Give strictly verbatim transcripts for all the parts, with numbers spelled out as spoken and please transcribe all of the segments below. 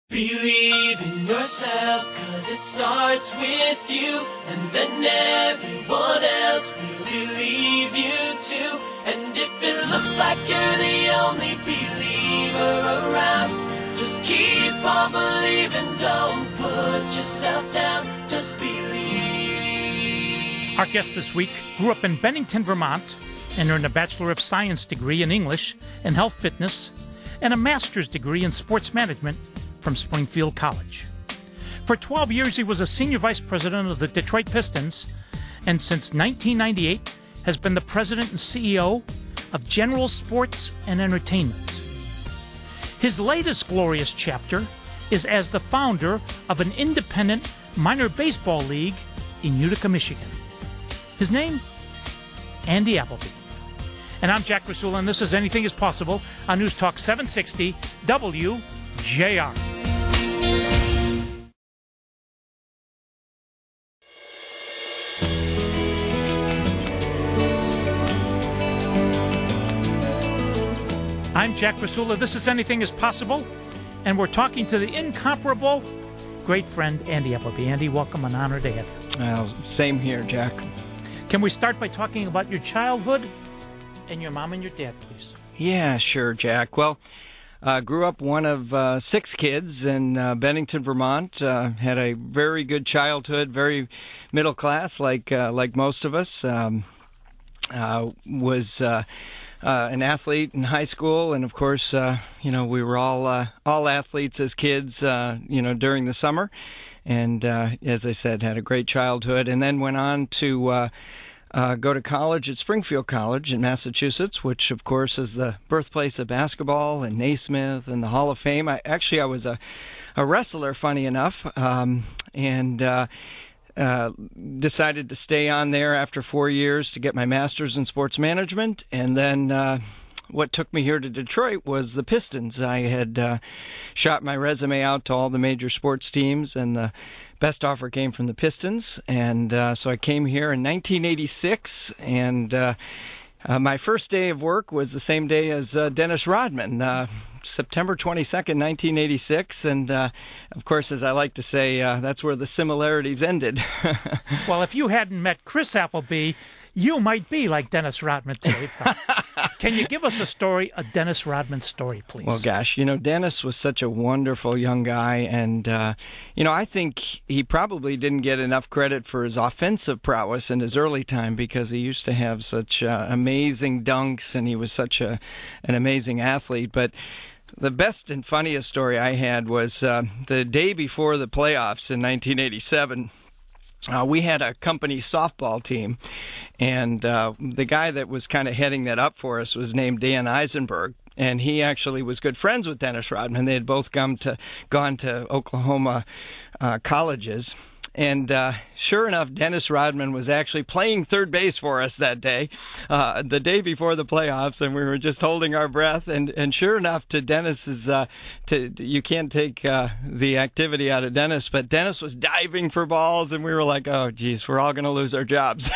Believe in yourself, cause it starts with you, and then everyone else will believe you too. And if it looks like you're the only believer around, just keep on believing, don't put yourself down, just believe. Our guest this week grew up in Bennington, Vermont, and earned a Bachelor of Science degree in English and Health Fitness, and a Master's degree in Sports Management from Springfield College. For twelve years, he was a senior vice president of the Detroit Pistons, and since nineteen ninety-eight has been the president and C E O of General Sports and Entertainment. His latest glorious chapter is as the founder of an independent minor baseball league in Utica, Michigan. His name? Andy Appleby. And I'm Jack Rasula, and this is Anything is Possible on News Talk seven sixty W J R. I'm Jack Rasula. This is Anything is Possible, and we're talking to the incomparable great friend Andy Appleby. Andy, welcome, an honor to have you. Well, same here, Jack. Can we start by talking about your childhood and your mom and your dad, please? Yeah, sure, Jack. Well, uh, grew up one of uh, six kids in uh, Bennington, Vermont. Uh, had a very good childhood, very middle class, like uh, like most of us. Um, uh, was uh, uh, an athlete in high school, and of course, uh, you know, we were all uh, all athletes as kids. Uh, you know, during the summer, and uh, as I said, had a great childhood, and then went on to Uh, Uh, go to college at Springfield College in Massachusetts, which, of course, is the birthplace of basketball and Naismith and the Hall of Fame. I actually I was a, a wrestler, funny enough, um, and uh, uh, decided to stay on there after four years to get my master's in sports management. And then uh, what took me here to Detroit was the Pistons. I had uh, shot my resume out to all the major sports teams, and the best offer came from the Pistons, and uh, so I came here in nineteen eighty-six, and uh, uh, my first day of work was the same day as uh, Dennis Rodman, uh, September twenty-second, nineteen eighty-six, and uh, of course, as I like to say, uh, that's where the similarities ended. Well, if you hadn't met Chris Appleby, you might be like Dennis Rodman today. Can you give us a story, a Dennis Rodman story, please? Well, gosh, you know, Dennis was such a wonderful young guy, and, uh, you know, I think he probably didn't get enough credit for his offensive prowess in his early time because he used to have such uh, amazing dunks, and he was such a an amazing athlete. But the best and funniest story I had was uh, the day before the playoffs in nineteen eighty-seven. Uh, we had a company softball team, and uh, the guy that was kind of heading that up for us was named Dan Eisenberg, and he actually was good friends with Dennis Rodman. They had both come to, gone to Oklahoma uh, colleges. And uh, sure enough, Dennis Rodman was actually playing third base for us that day, uh, the day before the playoffs, and we were just holding our breath. And, and sure enough, to Dennis's, uh, to you can't take uh, the activity out of Dennis, but Dennis was diving for balls, and we were like, oh, geez, we're all going to lose our jobs.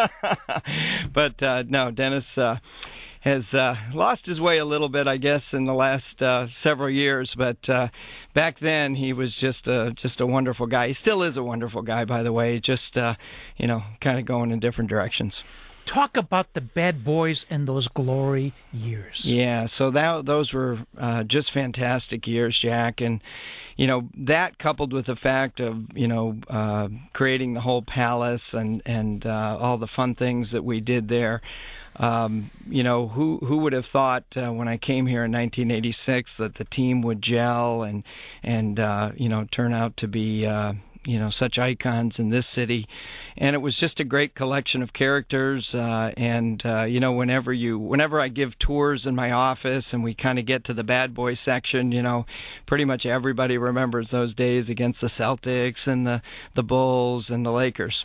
But uh, no, Dennis Uh, has uh, lost his way a little bit, I guess, in the last uh, several years. But uh, back then, he was just a, just a wonderful guy. He still is a wonderful guy, by the way, just, uh, you know, kind of going in different directions. Talk about the bad boys and those glory years. Yeah, so that those were uh, just fantastic years, Jack. And, you know, that coupled with the fact of, you know, uh, creating the whole palace and, and uh, all the fun things that we did there. Um, you know, who who would have thought uh, when I came here in nineteen eighty-six that the team would gel and, and uh, you know, turn out to be, uh, you know, such icons in this city. And it was just a great collection of characters. Uh, and, uh, you know, whenever you, whenever I give tours in my office and we kind of get to the bad boy section, you know, pretty much everybody remembers those days against the Celtics and the, the Bulls and the Lakers.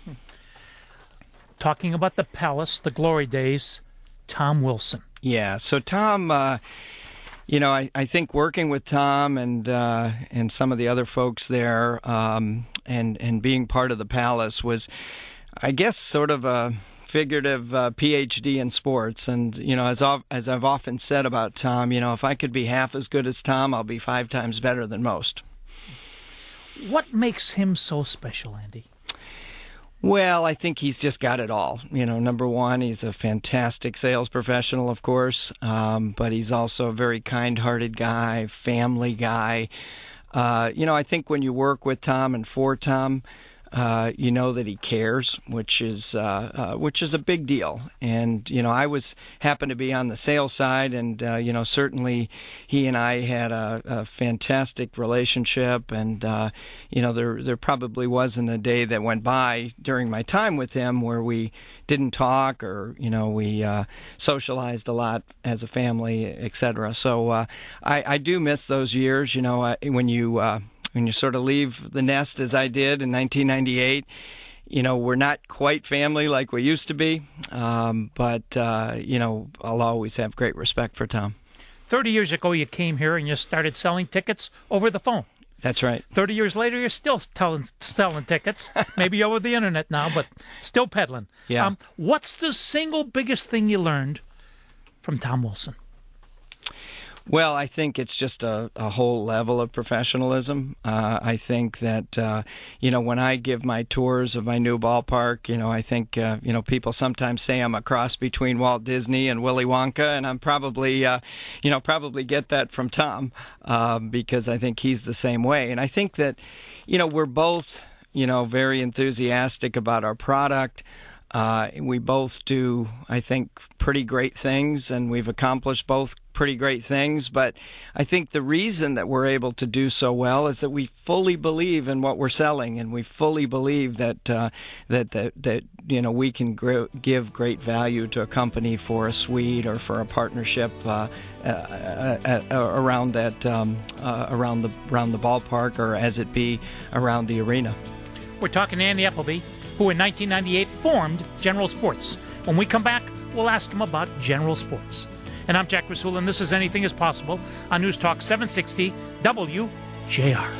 Talking about the Palace, the glory days, Tom Wilson. Yeah, so Tom, uh, you know, I, I think working with Tom and uh, and some of the other folks there um, and, and being part of the Palace was, I guess, sort of a figurative uh, P H D in sports. And, you know, as, I've, as I've often said about Tom, you know, if I could be half as good as Tom, I'll be five times better than most. What makes him so special, Andy? Well, I think he's just got it all. You know, number one, he's a fantastic sales professional, of course, um, but he's also a very kind-hearted guy, family guy. Uh, you know, I think when you work with Tom and for Tom, Uh, you know that he cares, which is uh, uh, which is a big deal. And you know, I was happened to be on the sales side, and uh, you know, certainly he and I had a, a fantastic relationship. And uh, you know, there there probably wasn't a day that went by during my time with him where we didn't talk, or you know, we uh, socialized a lot as a family, et cetera. So uh, I, I do miss those years. You know, uh, when you uh, When you sort of leave the nest, as I did in nineteen ninety-eight, you know, we're not quite family like we used to be, um, but, uh, you know, I'll always have great respect for Tom. thirty years ago, you came here and you started selling tickets over the phone. That's right. thirty years later, you're still telling, selling tickets, maybe over the internet now, but still peddling. Yeah. Um, what's the single biggest thing you learned from Tom Wilson? Well, I think it's just a, a whole level of professionalism. Uh, I think that, uh, you know, when I give my tours of my new ballpark, you know, I think, uh, you know, people sometimes say I'm a cross between Walt Disney and Willy Wonka, and I'm probably, uh, you know, probably get that from Tom uh, because I think he's the same way. And I think that, you know, we're both, you know, very enthusiastic about our product. Uh, we both do, I think, pretty great things, and we've accomplished both pretty great things. But I think the reason that we're able to do so well is that we fully believe in what we're selling, and we fully believe that uh, that, that that you know we can gr- give great value to a company for a suite or for a partnership uh, uh, uh, uh, around that um, uh, around the around the ballpark, or as it be around the arena. We're talking to Andy Appleby, who in nineteen ninety-eight formed General Sports. When we come back, we'll ask him about General Sports. And I'm Jack Rasul, and this is Anything is Possible on News Talk seven sixty W J R.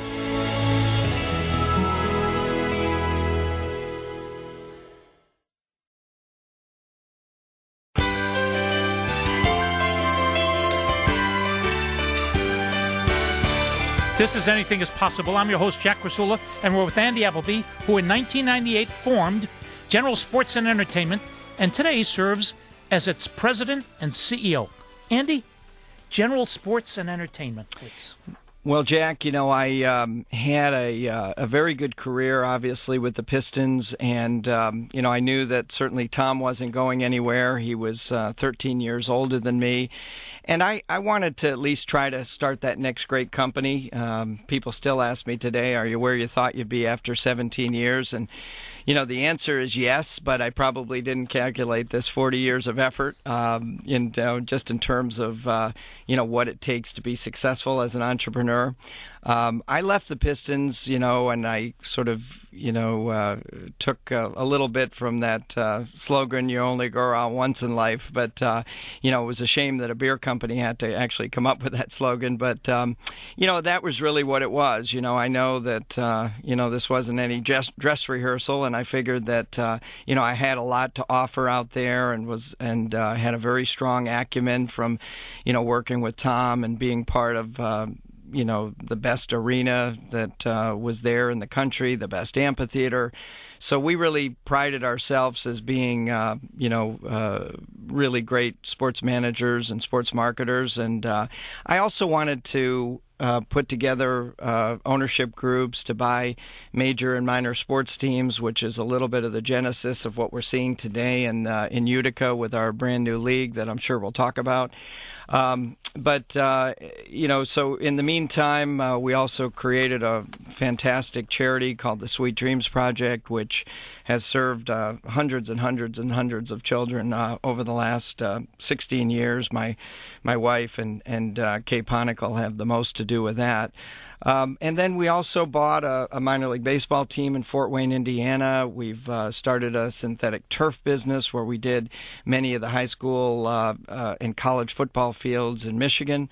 This is Anything is Possible. I'm your host, Jack Rasula, and we're with Andy Appleby, who in nineteen ninety-eight formed General Sports and Entertainment, and today serves as its president and C E O. Andy, General Sports and Entertainment, please. Well, Jack, you know, I um, had a uh, a very good career, obviously, with the Pistons, and, um, you know, I knew that certainly Tom wasn't going anywhere. He was uh, thirteen years older than me, and I, I wanted to at least try to start that next great company. Um, people still ask me today, are you where you thought you'd be after seventeen years? And you know, the answer is yes, but I probably didn't calculate this forty years of effort um, in uh, just in terms of, uh, you know, what it takes to be successful as an entrepreneur. Um, I left the Pistons, you know, and I sort of, you know, uh, took a, a little bit from that uh, slogan, you only go around once in life. But, uh, you know, it was a shame that a beer company had to actually come up with that slogan. But, um, you know, that was really what it was. You know, I know that, uh, you know, this wasn't any dress, dress rehearsal, and I figured that, uh, you know, I had a lot to offer out there, and was and uh, had a very strong acumen from, you know, working with Tom and being part of, uh, you know, the best arena that uh, was there in the country, the best amphitheater. So we really prided ourselves as being, uh, you know, uh, really great sports managers and sports marketers. And uh, I also wanted to uh, put together uh, ownership groups to buy major and minor sports teams, which is a little bit of the genesis of what we're seeing today in, uh, in Utica with our brand new league that I'm sure we'll talk about. Um, but, uh, you know, so in the meantime, uh, we also created a fantastic charity called the Sweet Dreams Project, which has served uh, hundreds and hundreds and hundreds of children uh, over the last uh, sixteen years. My my wife and, and uh, Kay Ponicle have the most to do with that. Um, and then we also bought a, a minor league baseball team in Fort Wayne, Indiana. We've uh, started a synthetic turf business where we did many of the high school uh, uh, and college football fields in Michigan.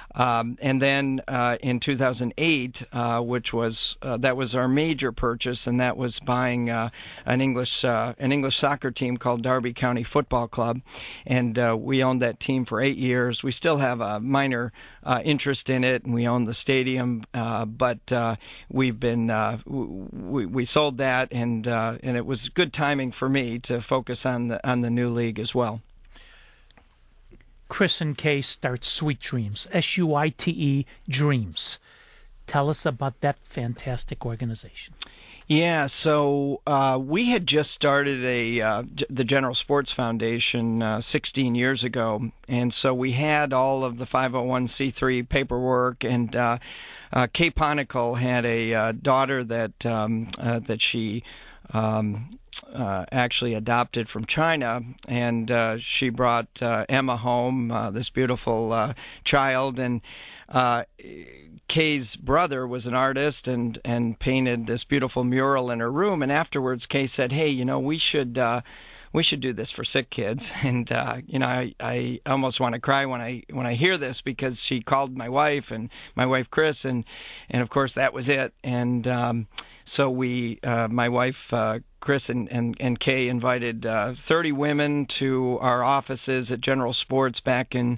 Um, and then uh, in two thousand eight, uh, which was uh, that was our major purchase, and that was buying uh, an English uh, an English soccer team called Derby County Football Club, and uh, we owned that team for eight years. We still have a minor uh, interest in it, and we own the stadium, uh, but uh, we've been uh, we we sold that, and uh, and it was good timing for me to focus on the on the new league as well. Chris and Kay start Sweet Dreams, S U I T E Dreams. Tell us about that fantastic organization. Yeah, so uh, we had just started a uh, the General Sports Foundation uh, sixteen years ago, and so we had all of the five oh one c three paperwork, and uh, uh, Kay Ponicle had a uh, daughter that um, uh, that she um, uh, actually adopted from China, and uh, she brought uh, Emma home, uh, this beautiful uh, child, and uh, Kay's brother was an artist and, and painted this beautiful mural in her room, and afterwards Kay said, hey, you know, we should uh, we should do this for sick kids. And uh, you know, I, I almost want to cry when I when I hear this, because she called my wife and my wife Chris, and and of course that was it. And um, so we, uh, my wife uh, Chris and, and, and Kay invited uh, thirty women to our offices at General Sports back in,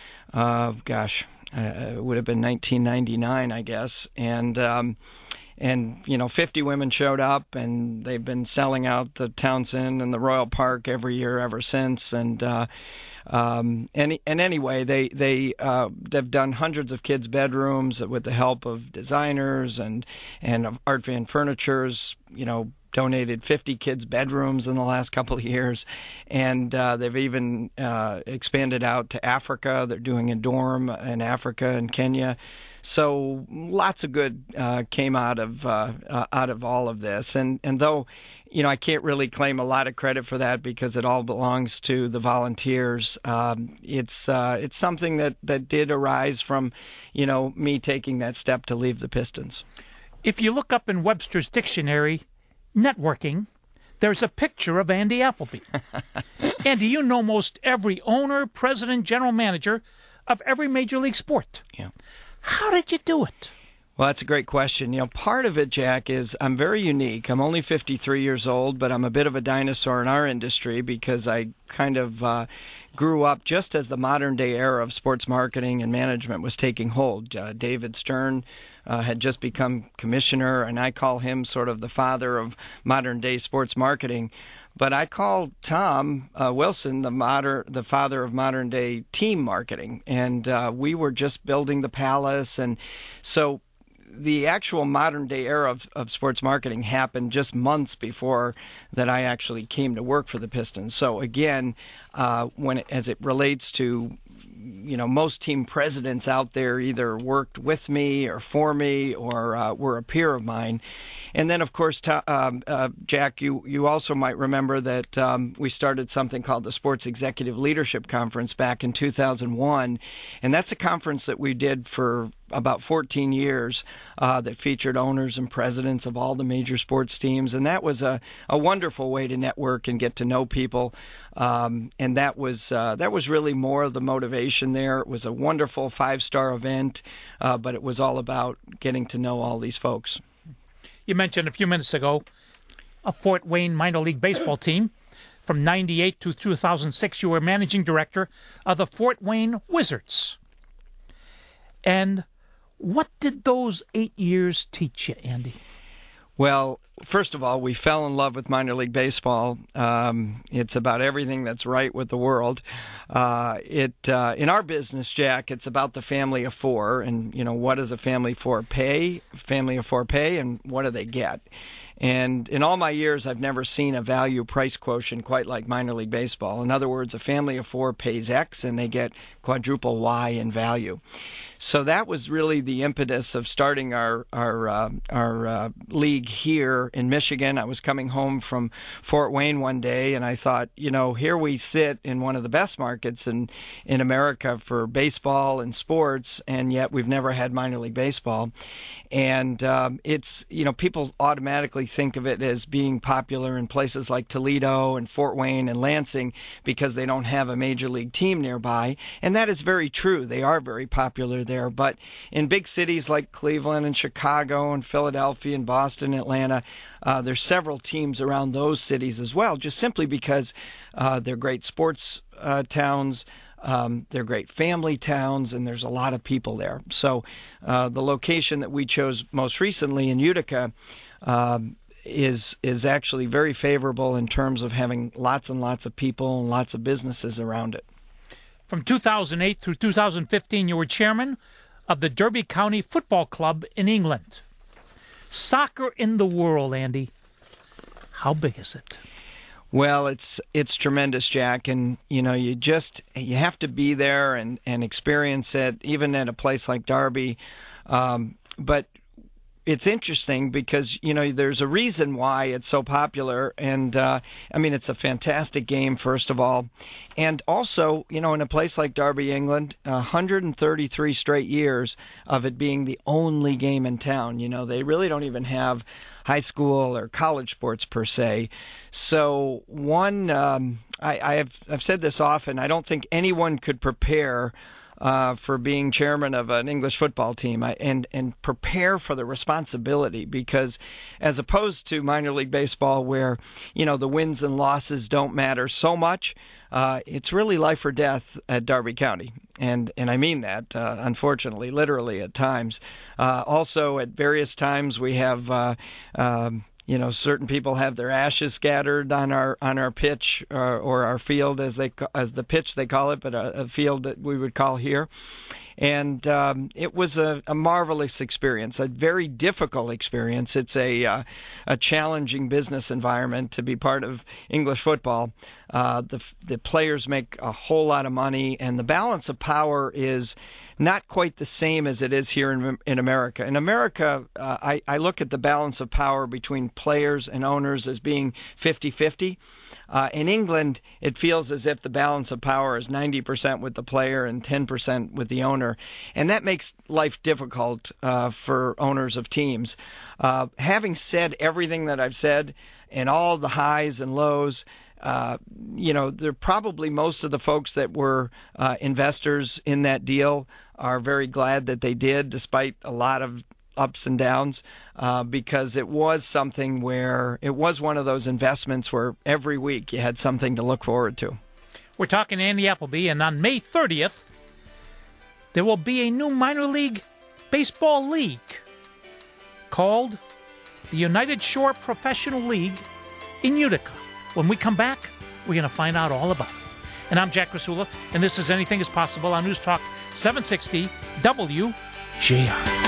uh, gosh, uh, it would have been nineteen ninety-nine, I guess, and. Um, And, you know, fifty women showed up, and they've been selling out the Townsend and the Royal Park every year ever since. And uh, um, and, and anyway, they, they, uh, they've done hundreds of kids' bedrooms with the help of designers and, and of Art Van Furniture's, you know, donated fifty kids' bedrooms in the last couple of years. And uh, they've even uh, expanded out to Africa. They're doing a dorm in Africa and Kenya. So lots of good uh, came out of uh, uh, out of all of this, and and though, you know, I can't really claim a lot of credit for that because it all belongs to the volunteers. Um, it's uh, it's something that, that did arise from, you know, me taking that step to leave the Pistons. If you look up in Webster's dictionary, networking, there's a picture of Andy Appleby. Andy, you know most every owner, president, general manager of every major league sport. Yeah. How did you do it? Well, that's a great question. You know, part of it, Jack, is I'm very unique. I'm only fifty-three years old, but I'm a bit of a dinosaur in our industry because I kind of uh, grew up just as the modern-day era of sports marketing and management was taking hold. Uh, David Stern uh, had just become commissioner, and I call him sort of the father of modern-day sports marketing. But I call Tom uh, Wilson the moder- the father of modern-day team marketing, and uh, we were just building the Palace, and so the actual modern-day era of, of sports marketing happened just months before that I actually came to work for the Pistons. So again, uh, when it, as it relates to, you know, most team presidents out there either worked with me or for me or uh, were a peer of mine. And then, of course, to, um, uh, Jack, you, you also might remember that um, we started something called the Sports Executive Leadership Conference back in two thousand one. And that's a conference that we did for about fourteen years uh, that featured owners and presidents of all the major sports teams. And that was a, a wonderful way to network and get to know people. Um, and that was uh, that was really more of the motivation there. It was a wonderful five-star event, uh, but it was all about getting to know all these folks. You mentioned a few minutes ago a Fort Wayne minor league baseball team. From ninety-eight to two thousand six, you were managing director of the Fort Wayne Wizards. And what did those eight years teach you, Andy? Well, first of all, we fell in love with minor league baseball. Um, it's about everything that's right with the world. Uh, it uh, in our business, Jack, it's about the family of four, and you know, what does a family of four pay? Family of four pay, and what do they get? And in all my years, I've never seen a value price quotient quite like minor league baseball. In other words, a family of four pays X and they get quadruple Y in value. So that was really the impetus of starting our our uh, our uh, league here here in Michigan. I was coming home from Fort Wayne one day, and I thought, you know, here we sit in one of the best markets in, in America for baseball and sports, and yet we've never had minor league baseball. And um, it's, you know, people automatically think of it as being popular in places like Toledo and Fort Wayne and Lansing because they don't have a major league team nearby. And that is very true. They are very popular there. But in big cities like Cleveland and Chicago and Philadelphia and Boston, Atlanta, uh, there's several teams around those cities as well, just simply because uh, they're great sports uh, towns. Um, they're great family towns, and there's a lot of people there. So uh, the location that we chose most recently in Utica um, is is actually very favorable in terms of having lots and lots of people and lots of businesses around it. From two thousand eight through two thousand fifteen, you were chairman of the Derby County Football Club in England. Soccer in the world, Andy. How big is it? Well, it's it's tremendous, Jack, and you know you just you have to be there and, and experience it, even at a place like Derby. Um, but it's interesting because you know there's a reason why it's so popular, and uh, I mean it's a fantastic game, first of all, and also you know in a place like Derby, England, one hundred thirty-three straight years of it being the only game in town. You know they really don't even have high school or college sports per se. So one, um, I, I have I've said this often. I don't think anyone could prepare uh, for being chairman of an English football team I, and and prepare for the responsibility, because as opposed to minor league baseball, where you know the wins and losses don't matter so much, uh, it's really life or death at Derby County. And and I mean that, uh, unfortunately, literally at times. Uh, also, at various times, we have, uh, um, you know, certain people have their ashes scattered on our on our pitch or, or our field, as they as the pitch they call it, but a, a field that we would call here. And um, it was a, a marvelous experience, a very difficult experience. It's a uh, a challenging business environment to be part of English football. Uh, the the players make a whole lot of money, and the balance of power is not quite the same as it is here in in America. In America, uh, I, I look at the balance of power between players and owners as being fifty-fifty. Uh, in England, it feels as if the balance of power is ninety percent with the player and ten percent with the owner. And that makes life difficult uh, for owners of teams. Uh, having said everything that I've said and all the highs and lows, uh, you know, they're probably most of the folks that were uh, investors in that deal are very glad that they did, despite a lot of ups and downs, uh, because it was something where it was one of those investments where every week you had something to look forward to. We're talking Andy Appleby, and on May thirtieth, there will be a new minor league baseball league called the United Shore Professional League in Utica. When we come back, we're going to find out all about it. And I'm Jack Krasula, and this is Anything is Possible on News Talk seven sixty W J R.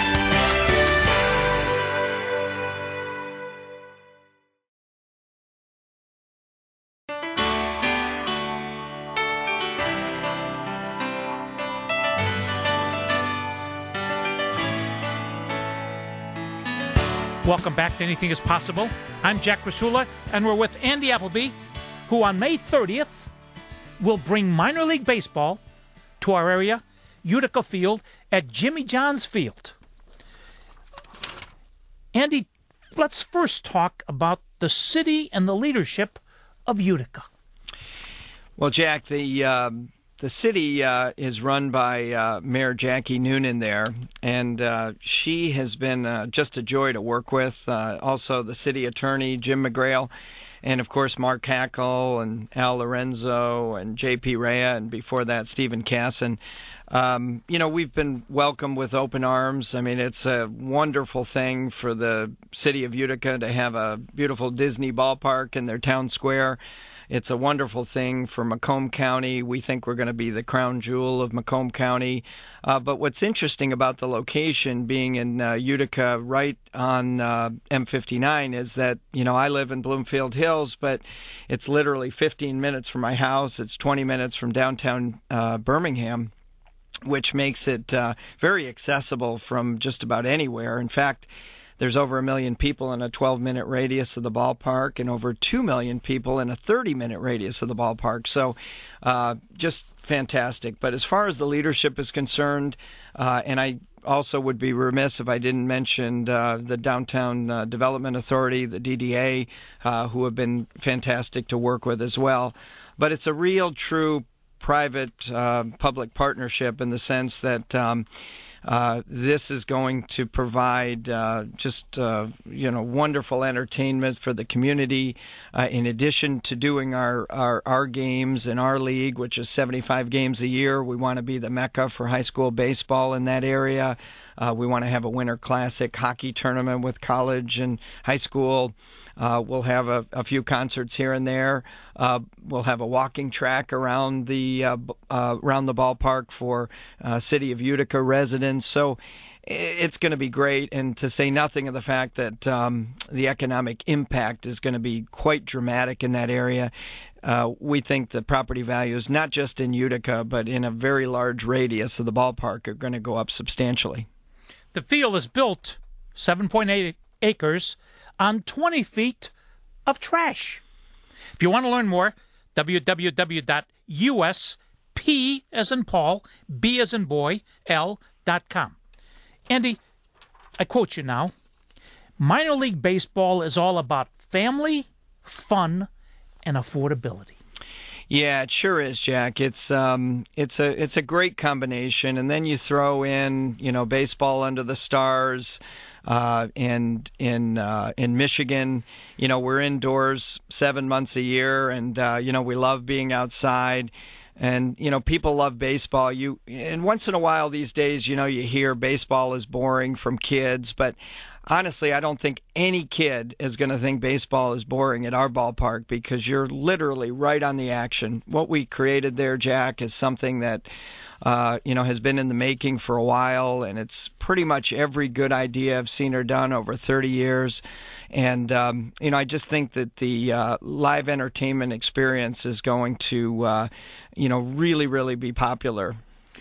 Welcome back to Anything is Possible. I'm Jack Krasula, and we're with Andy Appleby, who on May thirtieth will bring minor league baseball to our area, Utica Field, at Jimmy John's Field. Andy, let's first talk about the city and the leadership of Utica. Well, Jack, the um, the city uh, is run by uh, Mayor Jackie Noonan there, and uh, she has been uh, just a joy to work with. Uh, also, the city attorney, Jim McGrail, and, of course, Mark Hackle and Al Lorenzo and J P Rea, and before that, Stephen Casson. Um, you know, we've been welcomed with open arms. I mean, it's a wonderful thing for the city of Utica to have a beautiful Disney ballpark in their town square. It's a wonderful thing for Macomb County. We think we're going to be the crown jewel of Macomb County. Uh, but what's interesting about the location being in uh, Utica right on uh, M fifty-nine is that, you know, I live in Bloomfield Hills, but it's literally fifteen minutes from my house. It's twenty minutes from downtown uh, Birmingham, which makes it uh, very accessible from just about anywhere. In fact, there's over a million people in a twelve-minute radius of the ballpark and over two million people in a thirty-minute radius of the ballpark. So uh, just fantastic. But as far as the leadership is concerned, uh, and I also would be remiss if I didn't mention uh, the Downtown uh, Development Authority, the D D A, uh, who have been fantastic to work with as well. But it's a real, true private uh, public partnership in the sense that um, uh, this is going to provide uh, just uh, you know wonderful entertainment for the community. Uh, in addition to doing our, our our games in our league, which is seventy-five games a year, we want to be the mecca for high school baseball in that area. Uh, we want to have a Winter Classic hockey tournament with college and high school. Uh, we'll have a, a few concerts here and there. Uh, we'll have a walking track around the uh, uh, around the ballpark for uh, City of Utica residents. So it's going to be great, and to say nothing of the fact that um, the economic impact is going to be quite dramatic in that area. Uh, we think the property values, not just in Utica, but in a very large radius of the ballpark, are going to go up substantially. The field is built seven point eight acres on twenty feet of trash. If you want to learn more, w w w dot u s p as in Paul, B as in boy, L dot com. Andy, I quote you now, minor league baseball is all about family, fun, and affordability. Yeah, it sure is, Jack. It's um, it's a it's a great combination, and then you throw in, you know, baseball under the stars, uh, and in uh, in Michigan, you know, we're indoors seven months a year, and uh, you know, we love being outside. And, you know, people love baseball. You and once in a while these days, you know, you hear baseball is boring from kids. But honestly, I don't think any kid is going to think baseball is boring at our ballpark because you're literally right on the action. What we created there, Jack, is something that, uh, you know, has been in the making for a while. And it's pretty much every good idea I've seen or done over thirty years. And, um, you know, I just think that the uh, live entertainment experience is going to, uh, you know, really, really be popular.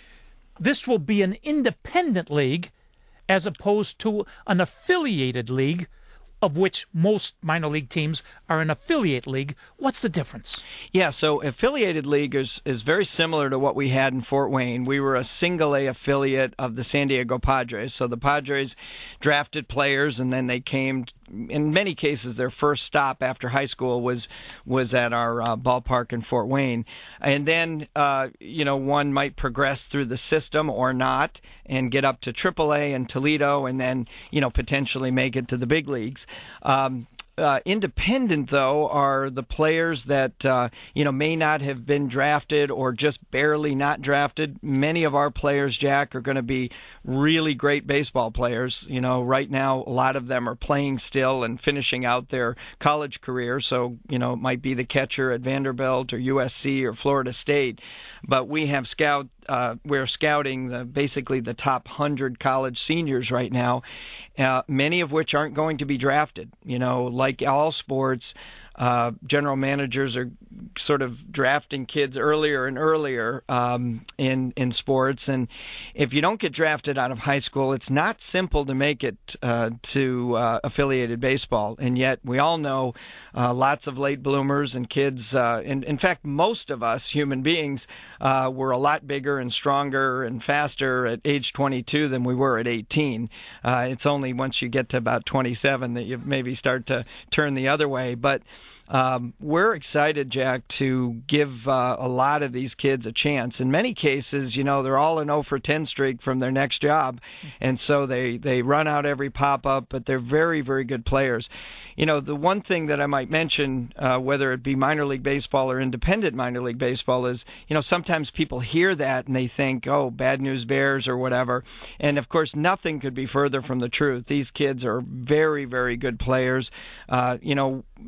This will be an independent league as opposed to an affiliated league, of which most minor league teams are an affiliate league. What's the difference? Yeah, so affiliated league is, is very similar to what we had in Fort Wayne. We were a single-A affiliate of the San Diego Padres. So the Padres drafted players, and then they came, in many cases, their first stop after high school was was at our uh, ballpark in Fort Wayne. And then, uh, you know, one might progress through the system or not and get up to triple A in Toledo and then, you know, potentially make it to the big leagues. Um, uh, independent, though, are the players that, uh, you know, may not have been drafted or just barely not drafted. Many of our players, Jack, are going to be really great baseball players. You know, right now, a lot of them are playing still and finishing out their college career. So, you know, it might be the catcher at Vanderbilt or U S C or Florida State. But we have scout Uh, we're scouting the, basically the top one hundred college seniors right now, uh, many of which aren't going to be drafted. You know, like all sports, uh, general managers are sort of drafting kids earlier and earlier um, in in sports. And if you don't get drafted out of high school, it's not simple to make it uh, to uh, affiliated baseball. And yet we all know uh, lots of late bloomers and kids. Uh, and in fact, most of us human beings uh, were a lot bigger and stronger and faster at age twenty-two than we were at eighteen. Uh, it's only once you get to about twenty-seven that you maybe start to turn the other way. But um, we're excited, Jack, to give uh, a lot of these kids a chance. In many cases, you know, they're all an oh for ten streak from their next job. And so they, they run out every pop-up, but they're very, very good players. You know, the one thing that I might mention, uh, whether it be minor league baseball or independent minor league baseball, is, you know, sometimes people hear that and they think, oh, bad news bears or whatever. And, of course, nothing could be further from the truth. These kids are very, very good players. Uh, you know, sometimes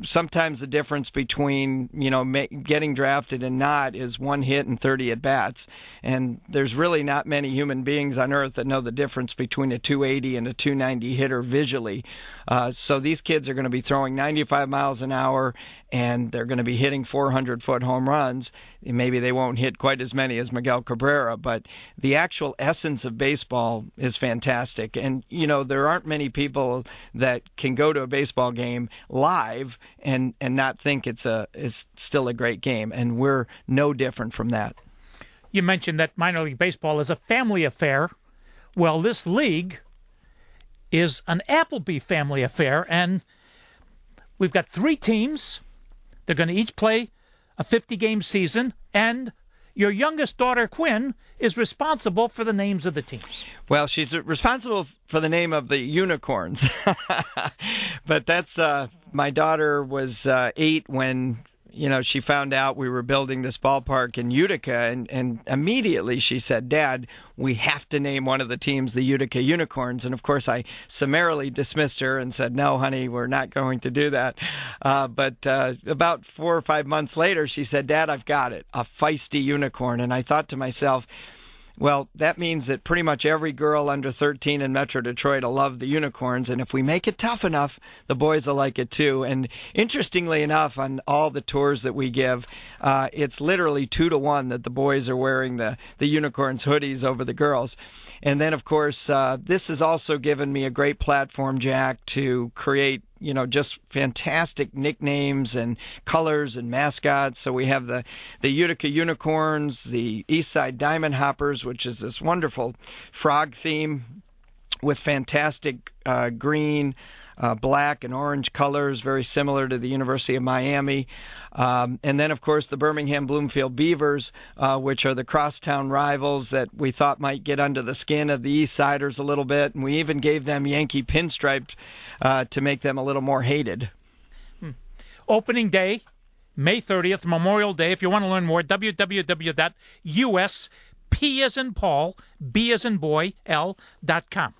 sometimes the difference between, you know, ma- getting drafted and not is one hit and thirty at-bats. And there's really not many human beings on earth that know the difference between a two eighty and a two ninety hitter visually. Uh, so these kids are going to be throwing ninety-five miles an hour, and they're going to be hitting four hundred foot home runs. Maybe they won't hit quite as many as Miguel Cabrera, but the actual essence of baseball is fantastic. And, you know, there aren't many people that can go to a baseball game live and, and not think it's a it's still a great game. And we're no different from that. You mentioned that minor league baseball is a family affair. Well, this league is an Appleby family affair, and we've got three teams. They're going to each play a fifty-game season, and your youngest daughter, Quinn, is responsible for the names of the teams. Well, she's responsible for the name of the Unicorns. But that's uh, my daughter was uh, eight when, you know, she found out we were building this ballpark in Utica, and, and immediately she said, "Dad, we have to name one of the teams the Utica Unicorns." And, of course, I summarily dismissed her and said, "No, honey, we're not going to do that." Uh, but uh, about four or five months later, she said, "Dad, I've got it, a feisty unicorn." And I thought to myself, well, that means that pretty much every girl under thirteen in Metro Detroit will love the Unicorns, and if we make it tough enough, the boys will like it too. And interestingly enough, on all the tours that we give, uh, it's literally two to one that the boys are wearing the, the Unicorns hoodies over the girls. And then, of course, uh, this has also given me a great platform, Jack, to create, you know, just fantastic nicknames and colors and mascots. So we have the, the Utica Unicorns, the Eastside Diamond Hoppers, which is this wonderful frog theme with fantastic uh, green, uh, black, and orange colors, very similar to the University of Miami. Um, and then, of course, the Birmingham Bloomfield Beavers, uh, which are the crosstown rivals that we thought might get under the skin of the East Siders a little bit. And we even gave them Yankee pinstripes uh, to make them a little more hated. Hmm. Opening day, May thirtieth, Memorial Day. If you want to learn more, w w w dot u s p as in Paul, B as in boy, L dot com.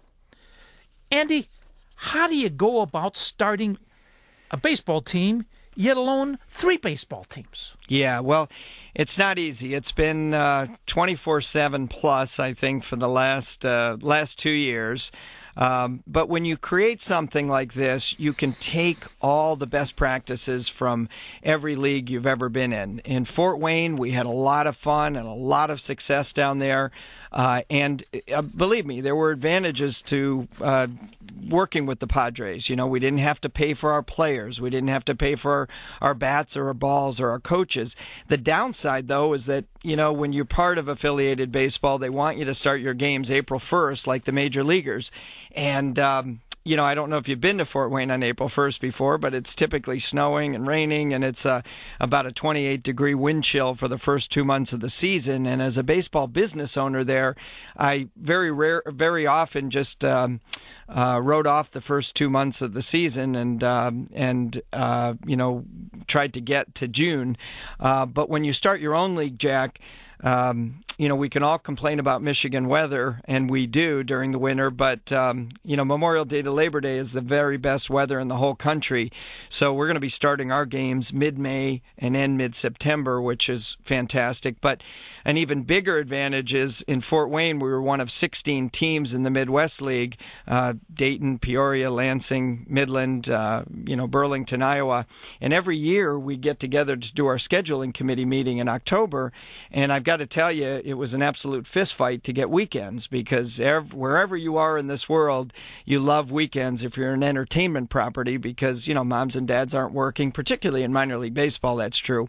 Andy, how do you go about starting a baseball team, yet alone three baseball teams? Yeah, well, it's not easy. It's been uh, twenty-four seven plus, I think, for the last uh, last two years. Um, but when you create something like this, you can take all the best practices from every league you've ever been in. In Fort Wayne, we had a lot of fun and a lot of success down there. Uh, and uh, believe me, there were advantages to uh, working with the Padres. You know, we didn't have to pay for our players. We didn't have to pay for our, our bats or our balls or our coaches. The downside, though, is that, you know, when you're part of affiliated baseball, they want you to start your games April first, like the major leaguers. And, um, you know, I don't know if you've been to Fort Wayne on April first before, but it's typically snowing and raining, and it's uh, about a twenty-eight degree wind chill for the first two months of the season. And as a baseball business owner there, I very rare, very often just um, uh, wrote off the first two months of the season and, um, and uh, you know, tried to get to June. Uh, but when you start your own league, Jack, Um, you know, we can all complain about Michigan weather, and we do during the winter, but, um, you know, Memorial Day to Labor Day is the very best weather in the whole country. So we're going to be starting our games mid-May and end mid-September, which is fantastic. But an even bigger advantage is in Fort Wayne, we were one of sixteen teams in the Midwest League, uh, Dayton, Peoria, Lansing, Midland, uh, you know, Burlington, Iowa. And every year we get together to do our scheduling committee meeting in October, and I've got to tell you, it was an absolute fist fight to get weekends, because ev- wherever you are in this world, you love weekends if you're an entertainment property, because, you know, moms and dads aren't working, particularly in minor league baseball, that's true.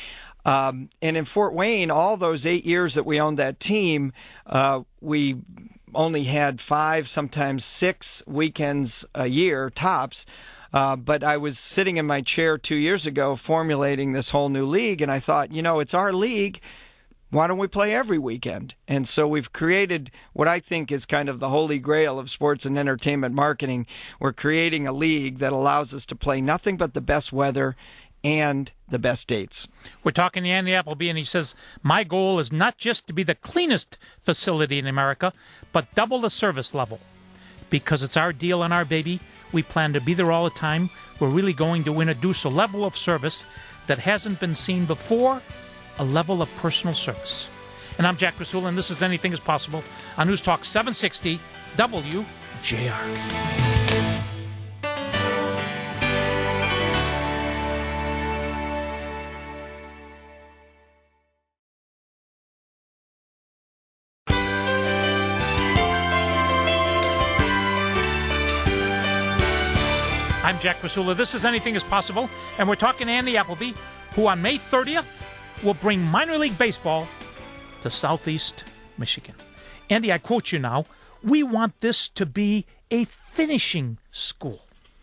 Um, and in Fort Wayne, all those eight years that we owned that team, uh, we only had five, sometimes six weekends a year, tops. Uh, but I was sitting in my chair two years ago formulating this whole new league, and I thought, you know, it's our league. Why don't we play every weekend? And so we've created what I think is kind of the holy grail of sports and entertainment marketing. We're creating a league that allows us to play nothing but the best weather and the best dates. We're talking to Andy Appleby, and he says, my goal is not just to be the cleanest facility in America, but double the service level. Because it's our deal and our baby, We plan to be there all the time. We're really going to introduce a level of service that hasn't been seen before, a level of personal service. And I'm Jack Krasula, and this is Anything is Possible on News Talk seven sixty W J R. I'm Jack Krasula. This is Anything is Possible, and we're talking to Andy Appleby, who on May thirtieth will bring minor league baseball to Southeast Michigan. Andy, I quote you now, "We want this to be a finishing school."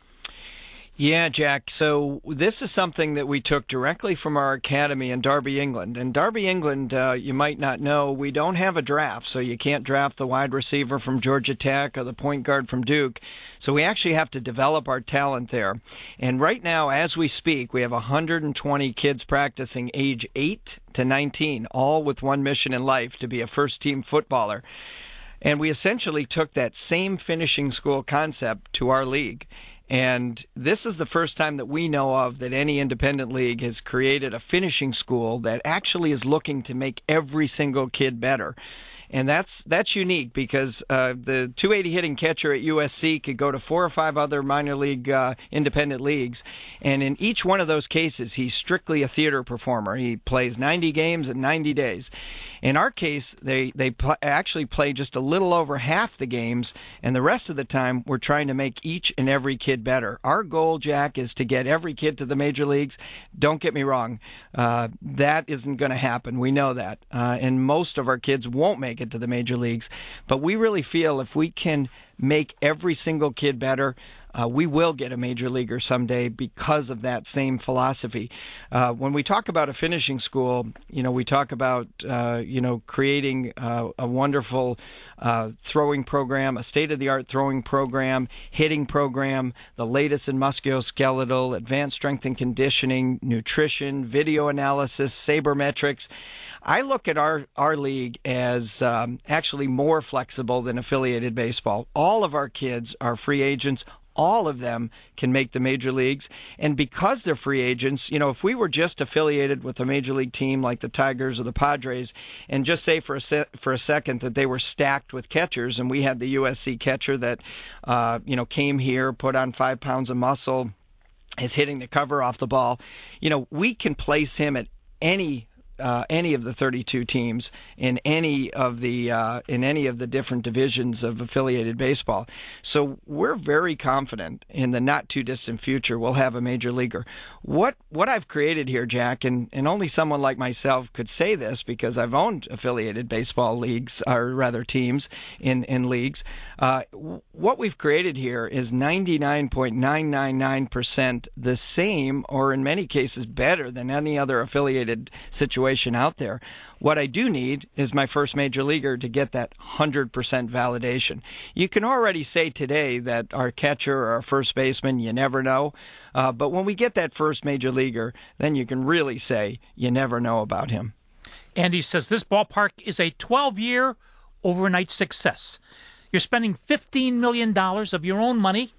Yeah, Jack. So this is something that we took directly from our academy in Derby, England. And Derby, England, uh, you might not know, we don't have a draft, so you can't draft the wide receiver from Georgia Tech or the point guard from Duke. So we actually have to develop our talent there. And right now, as we speak, we have one hundred twenty kids practicing age eight to nineteen, all with one mission in life, to be a first-team footballer. And we essentially took that same finishing school concept to our league. And this is the first time that we know of that any independent league has created a finishing school that actually is looking to make every single kid better. And that's that's unique because uh, the two eighty hitting catcher at U S C could go to four or five other minor league uh, independent leagues. And in each one of those cases, he's strictly a theater performer. He plays ninety games in ninety days. In our case, they, they pl- actually play just a little over half the games, and the rest of the time we're trying to make each and every kid better. Our goal, Jack, is to get every kid to the major leagues. Don't get me wrong. Uh, that isn't going to happen. We know that. Uh, and most of our kids won't make it to the major leagues. But we really feel if we can make every single kid better, Uh, we will get a major leaguer someday because of that same philosophy. Uh, when we talk about a finishing school, you know, we talk about, uh, you know, creating uh, a wonderful uh, throwing program, a state-of-the-art throwing program, hitting program, the latest in musculoskeletal, advanced strength and conditioning, nutrition, video analysis, sabermetrics. I look at our, our league as um, actually more flexible than affiliated baseball. All of our kids are free agents. All of them can make the major leagues. And because they're free agents, you know, if we were just affiliated with a major league team like the Tigers or the Padres, and just say for a, se- for a second that they were stacked with catchers, and we had the U S C catcher that, uh, you know, came here, put on five pounds of muscle, is hitting the cover off the ball, you know, we can place him at any Uh, any of the thirty-two teams in any of the uh, in any of the different divisions of affiliated baseball. So we're very confident in the not too distant future we'll have a major leaguer. What what I've created here, Jack, and, and only someone like myself could say this because I've owned affiliated baseball leagues, or rather teams in in leagues. Uh, what we've created here is ninety-nine point nine nine nine percent the same, or in many cases better than any other affiliated situation out there. What I do need is my first major leaguer to get that one hundred percent validation. You can already say today that our catcher or our first baseman, you never know. Uh, but when we get that first major leaguer, then you can really say you never know about him. Andy says this ballpark is a twelve-year overnight success. You're spending fifteen million dollars of your own money.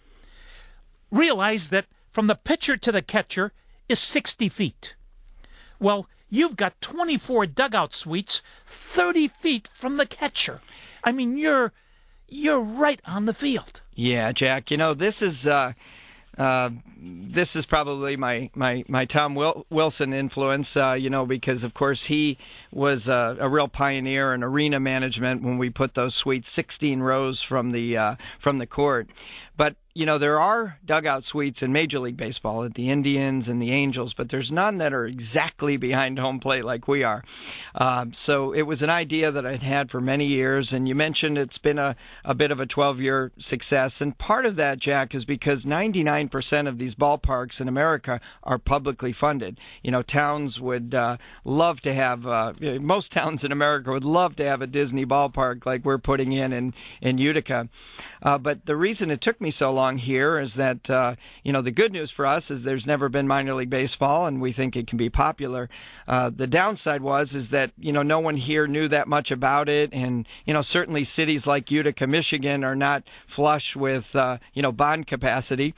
Realize that from the pitcher to the catcher is sixty feet. Well, you've got twenty-four dugout suites thirty feet from the catcher. I mean, you're you're right on the field. Yeah, Jack. You know, this is uh, uh, this is probably my my my Tom Wil- Wilson influence. Uh, you know, because of course he was uh, a real pioneer in arena management when we put those suites sixteen rows from the uh, from the court. But you know, there are dugout suites in Major League Baseball at the Indians and the Angels, but there's none that are exactly behind home plate like we are. Um, so it was an idea that I'd had for many years, and you mentioned it's been a, a bit of a twelve-year success. And part of that, Jack, is because ninety-nine percent of these ballparks in America are publicly funded. You know, towns would uh, love to have, uh, most towns in America would love to have a Disney ballpark like we're putting in in, in Utica. Uh, but the reason it took me so long along here is that, uh, you know, the good news for us is there's never been minor league baseball, and we think it can be popular. Uh, the downside was is that, you know, no one here knew that much about it, and, you know, certainly cities like Utica, Michigan are not flush with, uh, you know, bond capacity.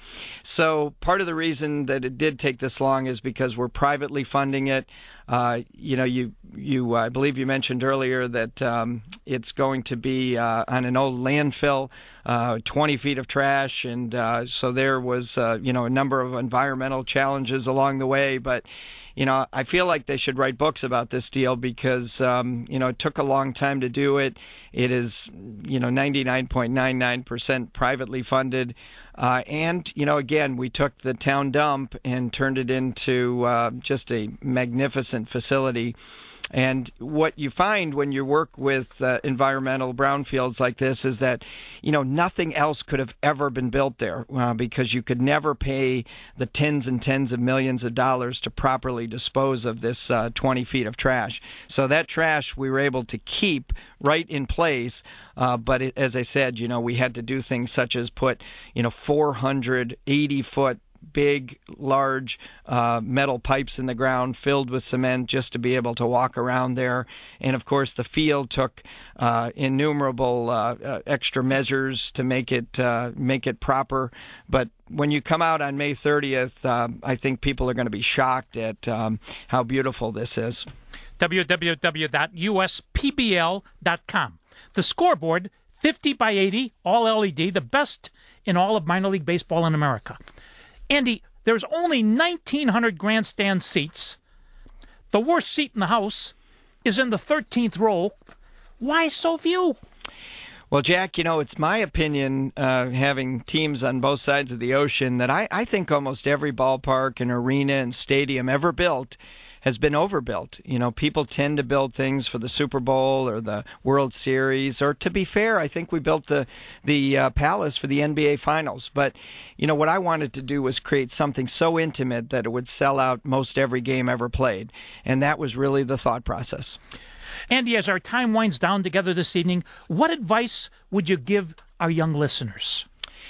So part of the reason that it did take this long is because we're privately funding it. Uh, you know, you, you, I believe you mentioned earlier that um, it's going to be uh, on an old landfill, uh, twenty feet of trash, and uh, so there was, uh, you know, a number of environmental challenges along the way. But, you know, I feel like they should write books about this deal because, um, you know, it took a long time to do it. It is, you know, ninety-nine point nine nine percent privately funded. Uh, and, you know, again, we took the town dump and turned it into uh, just a magnificent facility. And what you find when you work with uh, environmental brownfields like this is that, you know, nothing else could have ever been built there uh, because you could never pay the tens and tens of millions of dollars to properly dispose of this uh, twenty feet of trash. So that trash we were able to keep right in place. Uh, but it, as I said, you know, we had to do things such as put, you know, four hundred eighty foot big, large uh, metal pipes in the ground filled with cement just to be able to walk around there. And, of course, the field took uh, innumerable uh, uh, extra measures to make it uh, make it proper. But when you come out on May thirtieth, uh, I think people are going to be shocked at um, how beautiful this is. w w w dot u s p b l dot com. The scoreboard, fifty by eighty, all L E D, the best in all of minor league baseball in America. Andy, there's only nineteen hundred grandstand seats. The worst seat in the house is in the thirteenth row. Why so few? Well, Jack, you know, it's my opinion, uh, having teams on both sides of the ocean, that I, I think almost every ballpark and arena and stadium ever built has been overbuilt. You know, people tend to build things for the Super Bowl or the World Series, or to be fair, I think we built the the uh, Palace for the N B A Finals. But, you know, what I wanted to do was create something so intimate that it would sell out most every game ever played. And that was really the thought process. Andy, as our time winds down together this evening, what advice would you give our young listeners?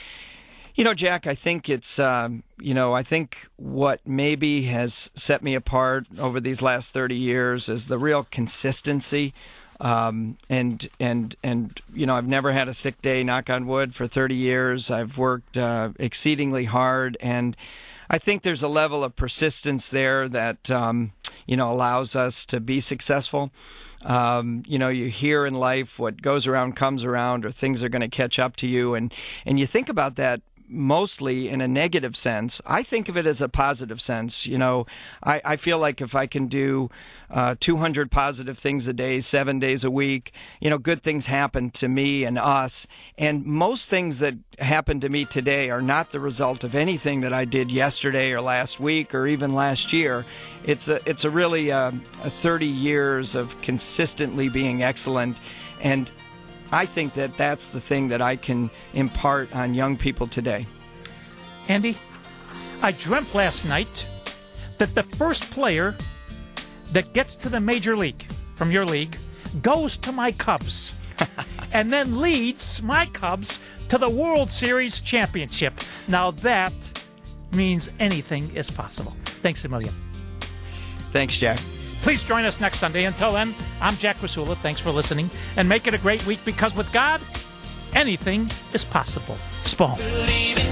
You know, Jack, I think it's, um, you know, I think what maybe has set me apart over these last thirty years is the real consistency. Um, and, and, and, you know, I've never had a sick day, knock on wood, for thirty years. I've worked uh, exceedingly hard. And I think there's a level of persistence there that, um, you know, allows us to be successful. Um, you know, you hear in life what goes around comes around, or things are going to catch up to you. And, and you think about that mostly in a negative sense. I think of it as a positive sense. You know, I, I feel like if I can do uh, two hundred positive things a day, seven days a week, you know, good things happen to me and us. And most things that happen to me today are not the result of anything that I did yesterday or last week or even last year. It's a, it's a really uh, a thirty years of consistently being excellent. And I think that that's the thing that I can impart on young people today. Andy, I dreamt last night that the first player that gets to the major league from your league goes to my Cubs and then leads my Cubs to the World Series championship. Now that means anything is possible. Thanks a million. Thanks, Jack. Please join us next Sunday. Until then, I'm Jack Rasula. Thanks for listening, and make it a great week, because with God, anything is possible. Spawn.